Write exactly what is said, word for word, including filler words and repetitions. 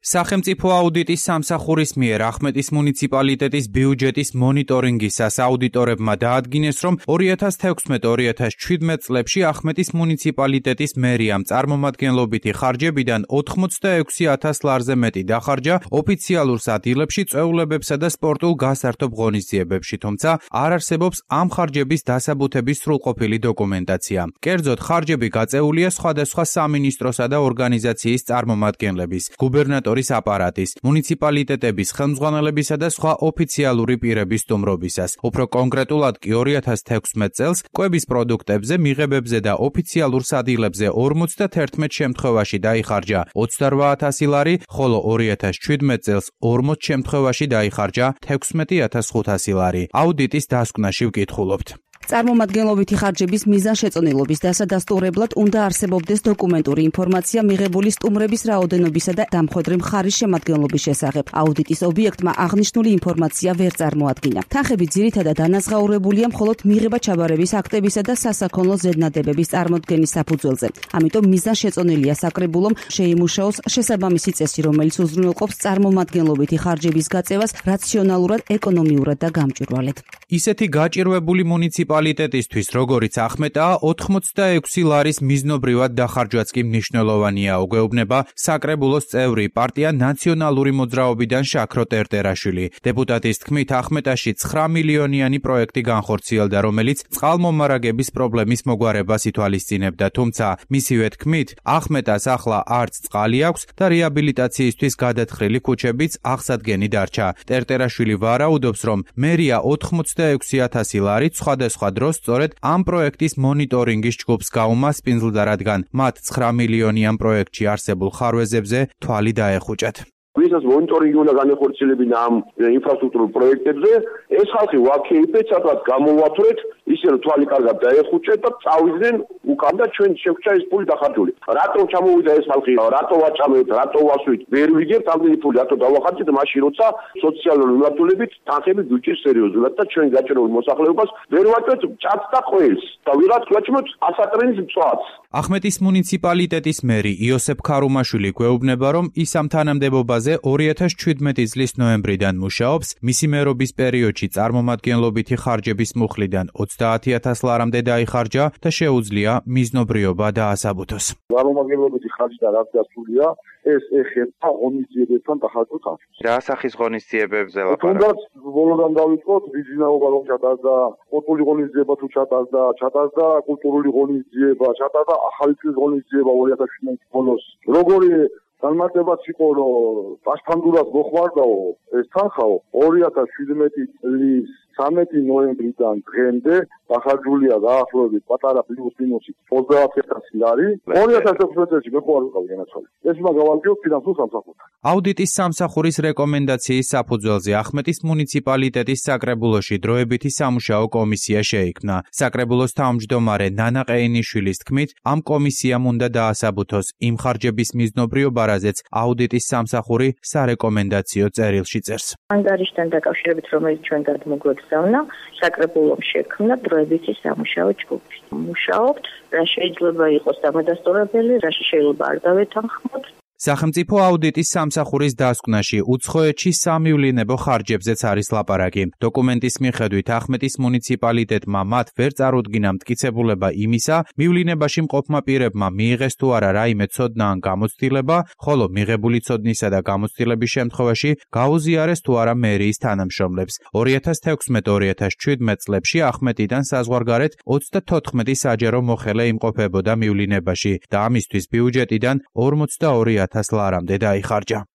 სახელმწიფო აუდიტის სამსახურის მიერ ახმეტის მუნიციპალიტეტის ბიუჯეტის მონიტორინგისას აუდიტორებმა დაადგინეს, რომ ორი ათას თექვსმეტ ორი ათას შვიდმეტ წლებში ახმეტის მუნიციპალიტეტის მერიამ წარმომადგენლობითი ხარჯებიდან ოთხმოცდაექვსი ათას ლარზე მეტი დახარჯა ოფიციალურ სადილებში, წვეულებებსა და სპორტულ გასართობ ღონისძიებებში, თუმცა არ არსებობს ამ ხარჯების დასაბუთების სრულყოფილი დოკუმენტაცია. კერძოდ, ხარჯები გაწეულია სხვადასხვა სამინისტროსა და ორგანიზაციის წარმომადგენლების, გუბერნატორის აპარატის, მუნიციპალიტეტების, ხელმძღვანელებისა და სხვა ოფიციალური პირების სტუმრობისას. უფრო კონკრეტულად კი ორი ათას თექვსმეტ წელს კვების პროდუქტებზე, მიღებებზე და ოფიციალურ სადილებზე ორმოცდაათერთმეტ შემთხვევაში დაიხარჯა ოცდარვა ათასი ლარი, ხოლო ორი ათას შვიდმეტ წელს ორმოც შემთხვევაში დაიხარჯა თექვსმეტი ათას ხუთასი ლარი. აუდიტის დასკვნაში ვკითხულობთ. წარმომადგენლობითი ხარჯების მიზანშეწონილობის დასადასტურებლად უნდა არსებობდეს დოკუმენტური ინფორმაცია მიღებული სტუმრების რაოდენობისა და დამხვედრი მხარის შემადგენლობის შესახებ. აუდიტის ობიექტმა აღნიშნული ინფორმაცია ვერ წარმოადგინა. თანხები ძირითადად დანაზღაურებულია მხოლოდ მიღება-ჩაბარების აქტებისა და სასაქონლო ზედნადებების წარმოდგენის საფუძველზე. ამიტომ მიზანშეწონილია საკრებულომ შეიმუშაოს შესაბამისი წესი, რომელიც უზრუნველყოფს წარმომადგენლობითი ხარჯების გაწევას რაციონალურად, ეკონომიურად და გამჭვირვალედ. ისეთი გაჭირვებული მუნიციპალიტეტისთვის, როგორიც ახმეტაა, ოთხმოცდაექვსი ლარის მიზნობრივად დახარჯვაც კი მნიშვნელოვანია, უგეუბნება საკრებულოს წევრი პარტია ნაციონალური მოძრაობიდან შაქრო ტერტერაშვილი. დეპუტატის თქმით, ახმეტაში ცხრა მილიონიანი პროექტი განხორციელდა, რომელიც წყალმომარაგების პრობლემის მოგვარებას ითვალისწინებდა, თუმცა მისივე თქმით, ახმეტას ახლა არც წყალი აქვს და რეაბილიტაციისთვის გადათხრილი ქუჩებიც აღსადგენი დარჩა. ტერტერაშვილი ვარაუდობს, რომ მერია ოთხმოცდაექვსი ათასი ლარით სხვადასხვა დროს სწორედ ამ პროექტის მონიტორინგის ჯგუფს გაუმასპინძლდა, რადგან მათ ცხრა მილიონიან პროექტში არსებულ ხარვეზებზე თვალი დაეხუჭათ. ვისაც მონიტორინგი უნდა განეხორციელებინა ამ ინფრასტრუქტურულ პროექტებზე, ეს ხალხი ვაქეიფეთ, სადღაც გამოვათვრეთ, ისე რომ თვალი კარგად დაეხუჭეთ და წავიდნენ უკან და ჩვენ შეგვჭა ეს ფული დახარჯული. რატომ ჩამოვიდა ეს ხალხი? რატო ვაჭამეთ, რატო ვასვით? ვერ ვიგებთ ამდენი ფული, რატო დავახარჯეთ მაშინ, როცა სოციალური მიმართულებით თანხები გვიჭირს სერიოზულად და ჩვენ გაჭირებულ მოსახლეობას ვერ ვაჭრეთ ჭადს და ყველს და ვიღაც გვაჭმოთ ასატრენის მწვადს. ახმეტის მუნიციპალიტეტის მერი იოსებ ქარუმაშვილი გვეუბნება, რომ ის ამ თანამდებობაზე ორი ათას შვიდმეტი წლის ნოემბრიდან მუშაობს, მისი მერობის პერიოდში წარმომადგენლობითი ხარჯების მუხლიდან ოცდაათი ათას ლარამდე დაიხარჯა და შეუძლია მიზნობრიობა დაასაბუთოს. წარმომადგენლობითი ხარჯი და რაც გასულია, ეს ეხება ღონისძიებებთან დახარჯულ ხარჯს. რა სახის ღონისძიებებზე ლაპარაკობთ? თუნდაც ბოლოდან დავიწყოთ, ბიზნესობა რომ ჩატარდა, სპორტული ღონისძიება თუ ჩატარდა, ჩატარდა კულტურული ღონისძიება, ჩატარდა ახალი წლის ღონისძიება ორი ათას შვიდმეტი ბოლოს. როგორი განმარტებაც იყო, რომ პასფანდურად მოხმარდაო ეს თანხაო ორი ათას შვიდმეტი წლის სამი ნოემბრიდან დღემდე დახარჯულია დაახლოებით პატარა პლუს მინუსი ოცდაათი ათასი ლარი. ორი ათას თექვსმეტ წელს მე ხო არ ვიყავი განაცხადი. ეს უნდა გავალგიოთ ფინანსურ სამსახურთან. აუდიტის სამსახურის რეკომენდაციის საფუძველზე ახმეტის მუნიციპალიტეტის საკრებულოში დროებითი სამუშაო კომისია შეიქმნა. საკრებულოს თავმჯდომარე ნანა ყეინიშვილის თქმით, ამ კომისიამ უნდა დაასაბუთოს იმ ხარჯების მიზნობრიობა, რაზეც აუდიტის სამსახური სარეკომენდაციო წერილში წერს. ანგარიშთან დაკავშირებით, რომელიც ჩვენ გადმოგვეგზავნა, საკრებულომ შექმნა დროებითი სამუშაო ჯგუფი. მუშაობთ, რა შეიძლება იყოს დამადასტურებელი, რა შეიძლება არ დავეთანხმოთ. სახელმწიფო აუდიტის სამსახურის დასკვნაში უცხოეთში სამივლინებო ხარჯებზეც არის ლაპარაკი. დოკუმენტის მიხედვით ახმეტის მუნიციპალიტეტმა მათ ვერ წარუდგინა მტკიცებულება იმისა, მივლინებაში მყოფმა პირებმა მიიღეს თუ არა რაიმე ცოდნა ან გამოცდილება, ხოლო მიღებული ცოდნისა და გამოცდილების შემთხვევაში გაუზიარეს თუ არა მერიის თანამშრომლებს. ორი ათას თექვსმეტ ორი ათას შვიდმეტ წლებში ახმეტიდან საზღვარგარეთ ოცდათოთხმეტი საჯარო მოხელე იმყოფებოდა მივლინებაში და ამისთვის ბიუჯეტიდან ორმოცდაორი ათას ლარამდე დაიხარჯა.